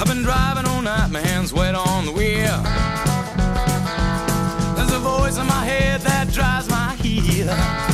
been driving all night, my hands wet on the wheel. There's a voice in my head that drives my heel.